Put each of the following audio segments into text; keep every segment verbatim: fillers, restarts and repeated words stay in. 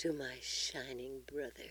to my shining brother.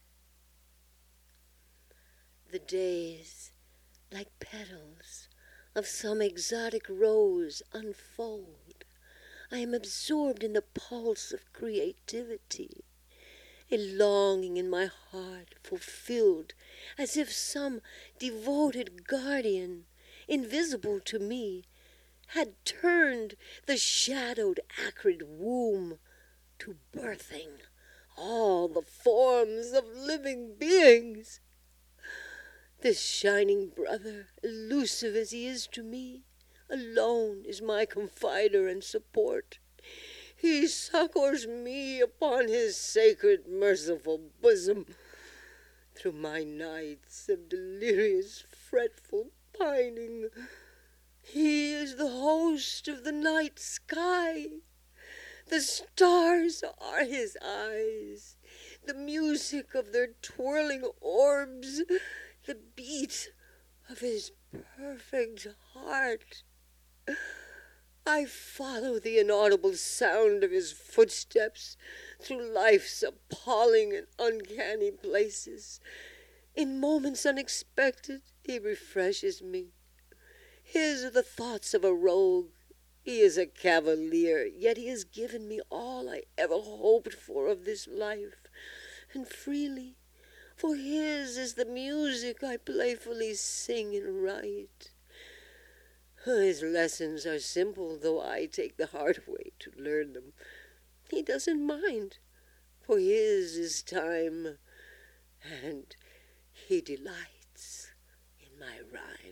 The days, like petals of some exotic rose, unfold. I am absorbed in the pulse of creativity, a longing in my heart fulfilled, as if some devoted guardian, invisible to me, had turned the shadowed acrid womb to birthing all the forms of living beings. This shining brother, elusive as he is to me, alone is my confider and support. He succors me upon his sacred, merciful bosom. Through my nights of delirious, fretful pining, he is the host of the night sky. The stars are his eyes, the music of their twirling orbs, the beat of his perfect heart. I follow the inaudible sound of his footsteps through life's appalling and uncanny places. In moments unexpected, he refreshes me. His are the thoughts of a rogue. He is a cavalier, yet he has given me all I ever hoped for of this life, and freely, for his is the music I playfully sing and write. His lessons are simple, though I take the hard way to learn them. He doesn't mind, for his is time, and he delights in my rhyme.